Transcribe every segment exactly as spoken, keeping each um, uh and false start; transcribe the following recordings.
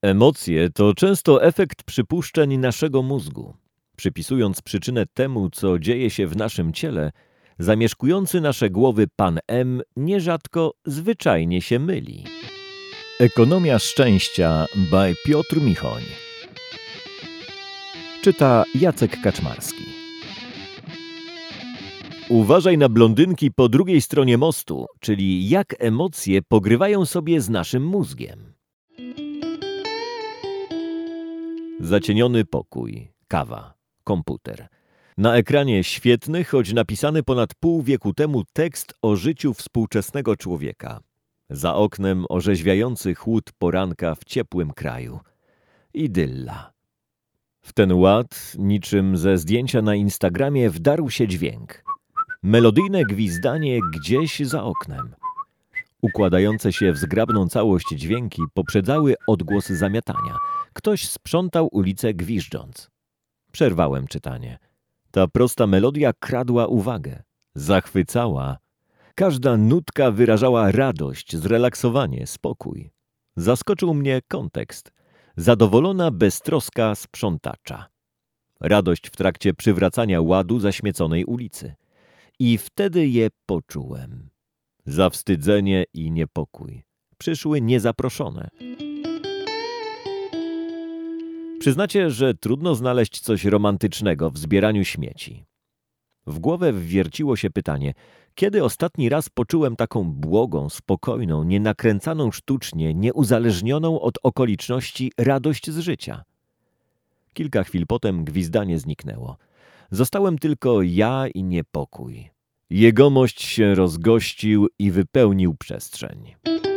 Emocje to często efekt przypuszczeń naszego mózgu. Przypisując przyczynę temu, co dzieje się w naszym ciele, zamieszkujący nasze głowy pan M nierzadko zwyczajnie się myli. Ekonomia szczęścia by Piotr Michoń. Czyta Jacek Kaczmarski. Uważaj na blondynki po drugiej stronie mostu, czyli jak emocje pogrywają sobie z naszym mózgiem. Zacieniony pokój, kawa, komputer. Na ekranie świetny, choć napisany ponad pół wieku temu tekst o życiu współczesnego człowieka. Za oknem orzeźwiający chłód poranka w ciepłym kraju. Idylla. W ten ład, niczym ze zdjęcia na Instagramie, wdarł się dźwięk. Melodyjne gwizdanie gdzieś za oknem. Układające się w zgrabną całość dźwięki poprzedzały odgłos zamiatania. Ktoś sprzątał ulicę gwiżdżąc. Przerwałem czytanie. Ta prosta melodia kradła uwagę. Zachwycała. Każda nutka wyrażała radość, zrelaksowanie, spokój. Zaskoczył mnie kontekst. Zadowolona beztroska sprzątacza. Radość w trakcie przywracania ładu zaśmieconej ulicy. I wtedy je poczułem. Zawstydzenie i niepokój. Przyszły niezaproszone. Przyznacie, że trudno znaleźć coś romantycznego w zbieraniu śmieci. W głowę wwierciło się pytanie, kiedy ostatni raz poczułem taką błogą, spokojną, nienakręcaną sztucznie, nieuzależnioną od okoliczności radość z życia. Kilka chwil potem gwizdanie zniknęło. Zostałem tylko ja i niepokój. Jegomość się rozgościł i wypełnił przestrzeń.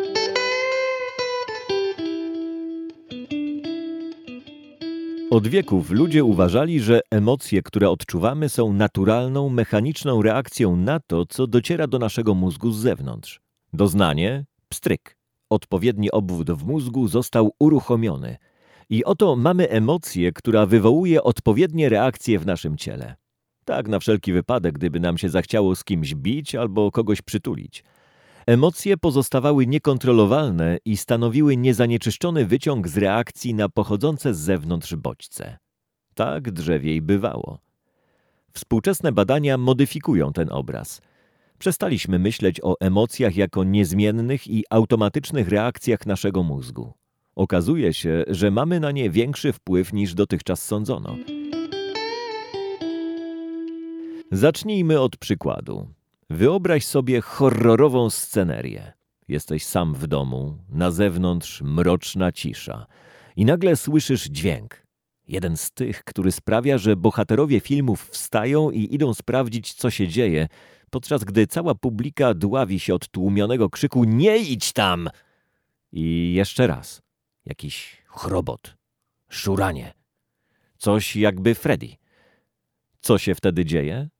Od wieków ludzie uważali, że emocje, które odczuwamy, są naturalną, mechaniczną reakcją na to, co dociera do naszego mózgu z zewnątrz. Doznanie – pstryk. Odpowiedni obwód w mózgu został uruchomiony. I oto mamy emocję, która wywołuje odpowiednie reakcje w naszym ciele. Tak na wszelki wypadek, gdyby nam się zachciało z kimś bić albo kogoś przytulić. Emocje pozostawały niekontrolowalne i stanowiły niezanieczyszczony wyciąg z reakcji na pochodzące z zewnątrz bodźce. Tak drzewiej bywało. Współczesne badania modyfikują ten obraz. Przestaliśmy myśleć o emocjach jako niezmiennych i automatycznych reakcjach naszego mózgu. Okazuje się, że mamy na nie większy wpływ niż dotychczas sądzono. Zacznijmy od przykładu. Wyobraź sobie horrorową scenerię. Jesteś sam w domu, na zewnątrz mroczna cisza i nagle słyszysz dźwięk. Jeden z tych, który sprawia, że bohaterowie filmów wstają i idą sprawdzić, co się dzieje, podczas gdy cała publika dławi się od tłumionego krzyku „Nie idź tam!” I jeszcze raz. Jakiś chrobot, szuranie. Coś jakby Freddy. Co się wtedy dzieje?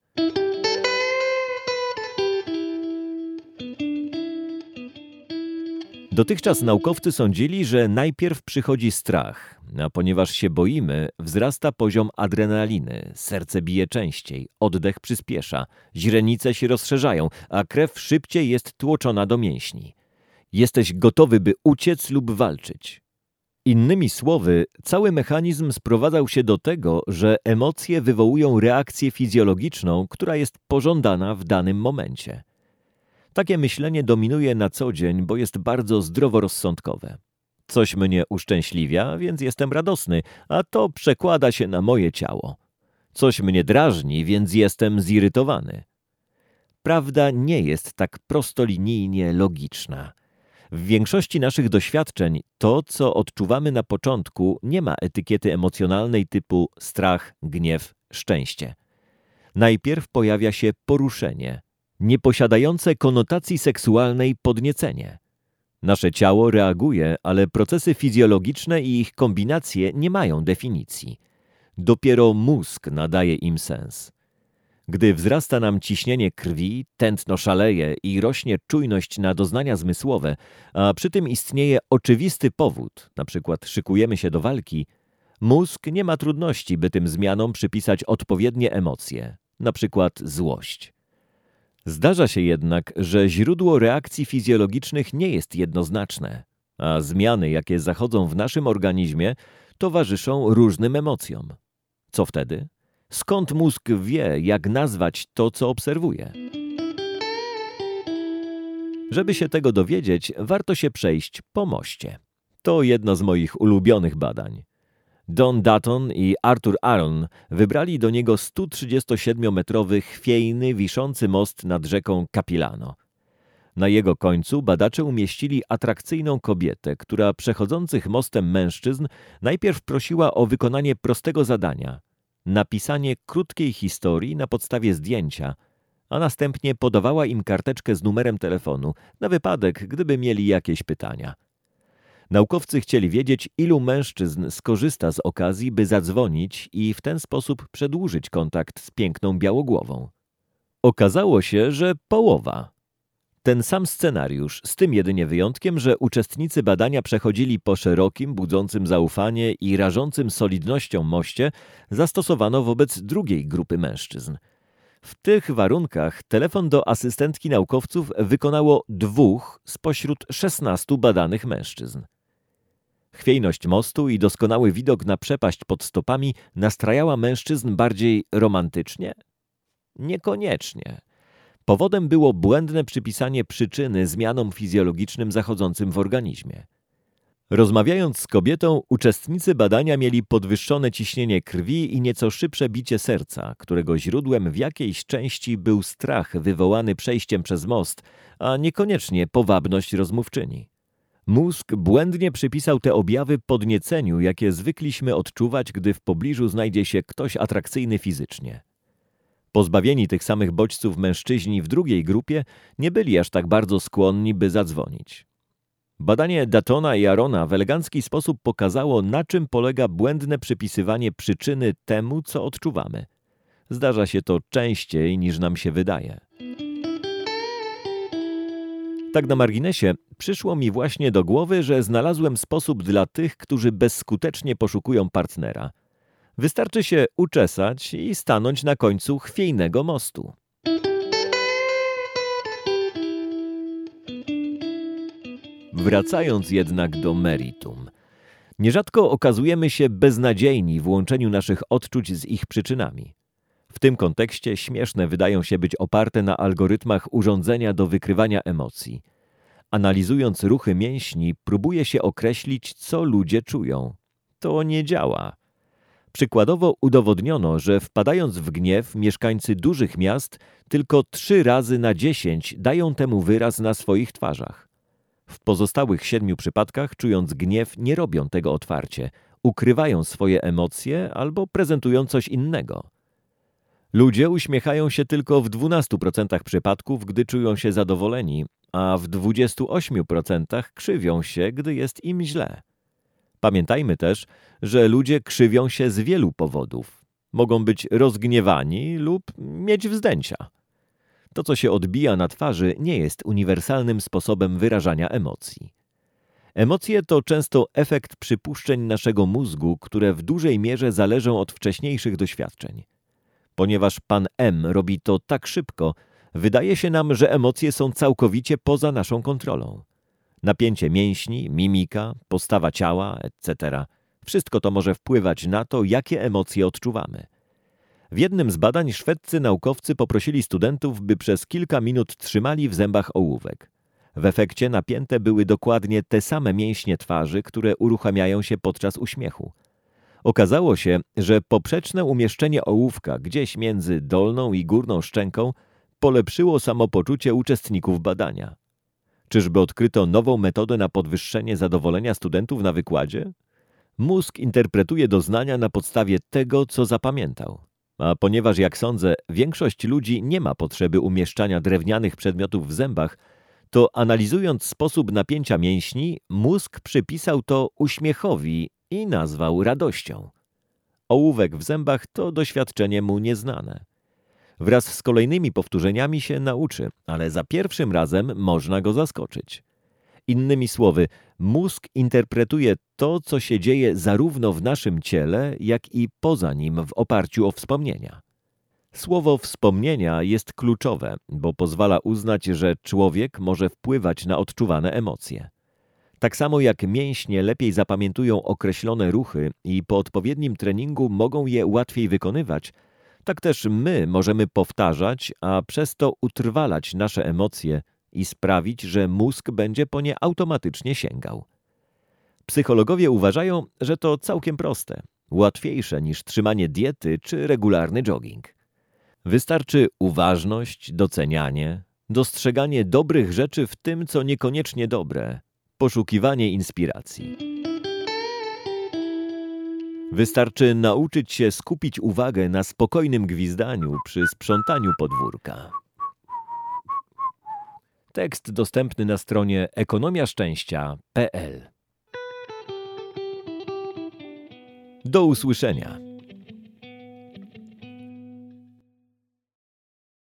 Dotychczas naukowcy sądzili, że najpierw przychodzi strach, a ponieważ się boimy, wzrasta poziom adrenaliny, serce bije częściej, oddech przyspiesza, źrenice się rozszerzają, a krew szybciej jest tłoczona do mięśni. Jesteś gotowy, by uciec lub walczyć. Innymi słowy, cały mechanizm sprowadzał się do tego, że emocje wywołują reakcję fizjologiczną, która jest pożądana w danym momencie. Takie myślenie dominuje na co dzień, bo jest bardzo zdroworozsądkowe. Coś mnie uszczęśliwia, więc jestem radosny, a to przekłada się na moje ciało. Coś mnie drażni, więc jestem zirytowany. Prawda nie jest tak prostolinijnie logiczna. W większości naszych doświadczeń to, co odczuwamy na początku, nie ma etykiety emocjonalnej typu strach, gniew, szczęście. Najpierw pojawia się poruszenie, nieposiadające konotacji seksualnej podniecenie. Nasze ciało reaguje, ale procesy fizjologiczne i ich kombinacje nie mają definicji. Dopiero mózg nadaje im sens. Gdy wzrasta nam ciśnienie krwi, tętno szaleje i rośnie czujność na doznania zmysłowe, a przy tym istnieje oczywisty powód, na przykład szykujemy się do walki, mózg nie ma trudności, by tym zmianom przypisać odpowiednie emocje, na przykład złość. Zdarza się jednak, że źródło reakcji fizjologicznych nie jest jednoznaczne, a zmiany, jakie zachodzą w naszym organizmie, towarzyszą różnym emocjom. Co wtedy? Skąd mózg wie, jak nazwać to, co obserwuje? Żeby się tego dowiedzieć, warto się przejść po moście. To jedno z moich ulubionych badań. Don Dutton i Arthur Aron wybrali do niego sto trzydziestosiedmiometrowy chwiejny, wiszący most nad rzeką Capilano. Na jego końcu badacze umieścili atrakcyjną kobietę, która przechodzących mostem mężczyzn najpierw prosiła o wykonanie prostego zadania – napisanie krótkiej historii na podstawie zdjęcia, a następnie podawała im karteczkę z numerem telefonu na wypadek, gdyby mieli jakieś pytania. Naukowcy chcieli wiedzieć, ilu mężczyzn skorzysta z okazji, by zadzwonić i w ten sposób przedłużyć kontakt z piękną białogłową. Okazało się, że połowa. Ten sam scenariusz, z tym jedynie wyjątkiem, że uczestnicy badania przechodzili po szerokim, budzącym zaufanie i rażącym solidnością moście, zastosowano wobec drugiej grupy mężczyzn. W tych warunkach telefon do asystentki naukowców wykonało dwóch spośród szesnastu badanych mężczyzn. Chwiejność mostu i doskonały widok na przepaść pod stopami nastrajała mężczyzn bardziej romantycznie? Niekoniecznie. Powodem było błędne przypisanie przyczyny zmianom fizjologicznym zachodzącym w organizmie. Rozmawiając z kobietą, uczestnicy badania mieli podwyższone ciśnienie krwi i nieco szybsze bicie serca, którego źródłem w jakiejś części był strach wywołany przejściem przez most, a niekoniecznie powabność rozmówczyni. Mózg błędnie przypisał te objawy podnieceniu, jakie zwykliśmy odczuwać, gdy w pobliżu znajdzie się ktoś atrakcyjny fizycznie. Pozbawieni tych samych bodźców mężczyźni w drugiej grupie nie byli aż tak bardzo skłonni, by zadzwonić. Badanie Duttona i Arona w elegancki sposób pokazało, na czym polega błędne przypisywanie przyczyny temu, co odczuwamy. Zdarza się to częściej, niż nam się wydaje. Tak na marginesie, przyszło mi właśnie do głowy, że znalazłem sposób dla tych, którzy bezskutecznie poszukują partnera. Wystarczy się uczesać i stanąć na końcu chwiejnego mostu. Wracając jednak do meritum. Nierzadko okazujemy się beznadziejni w łączeniu naszych odczuć z ich przyczynami. W tym kontekście śmieszne wydają się być oparte na algorytmach urządzenia do wykrywania emocji. Analizując ruchy mięśni, próbuje się określić, co ludzie czują. To nie działa. Przykładowo udowodniono, że wpadając w gniew, mieszkańcy dużych miast tylko trzy razy na dziesięć dają temu wyraz na swoich twarzach. W pozostałych siedmiu przypadkach, czując gniew, nie robią tego otwarcie, ukrywają swoje emocje albo prezentują coś innego. Ludzie uśmiechają się tylko w dwunastu procentach przypadków, gdy czują się zadowoleni, a w dwudziestu ośmiu procentach krzywią się, gdy jest im źle. Pamiętajmy też, że ludzie krzywią się z wielu powodów. Mogą być rozgniewani lub mieć wzdęcia. To, co się odbija na twarzy, nie jest uniwersalnym sposobem wyrażania emocji. Emocje to często efekt przypuszczeń naszego mózgu, które w dużej mierze zależą od wcześniejszych doświadczeń. Ponieważ pan M robi to tak szybko, wydaje się nam, że emocje są całkowicie poza naszą kontrolą. Napięcie mięśni, mimika, postawa ciała, et cetera. Wszystko to może wpływać na to, jakie emocje odczuwamy. W jednym z badań szwedzcy naukowcy poprosili studentów, by przez kilka minut trzymali w zębach ołówek. W efekcie napięte były dokładnie te same mięśnie twarzy, które uruchamiają się podczas uśmiechu. Okazało się, że poprzeczne umieszczenie ołówka gdzieś między dolną i górną szczęką polepszyło samopoczucie uczestników badania. Czyżby odkryto nową metodę na podwyższenie zadowolenia studentów na wykładzie? Mózg interpretuje doznania na podstawie tego, co zapamiętał. A ponieważ, jak sądzę, większość ludzi nie ma potrzeby umieszczania drewnianych przedmiotów w zębach, to analizując sposób napięcia mięśni, mózg przypisał to uśmiechowi i nazwał radością. Ołówek w zębach to doświadczenie mu nieznane. Wraz z kolejnymi powtórzeniami się nauczy, ale za pierwszym razem można go zaskoczyć. Innymi słowy, mózg interpretuje to, co się dzieje zarówno w naszym ciele, jak i poza nim w oparciu o wspomnienia. Słowo wspomnienia jest kluczowe, bo pozwala uznać, że człowiek może wpływać na odczuwane emocje. Tak samo jak mięśnie lepiej zapamiętują określone ruchy i po odpowiednim treningu mogą je łatwiej wykonywać, tak też my możemy powtarzać, a przez to utrwalać nasze emocje i sprawić, że mózg będzie po nie automatycznie sięgał. Psychologowie uważają, że to całkiem proste, łatwiejsze niż trzymanie diety czy regularny jogging. Wystarczy uważność, docenianie, dostrzeganie dobrych rzeczy w tym, co niekoniecznie dobre, poszukiwanie inspiracji. Wystarczy nauczyć się skupić uwagę na spokojnym gwizdaniu przy sprzątaniu podwórka. Tekst dostępny na stronie ekonomia szczęścia kropka pe el. Do usłyszenia.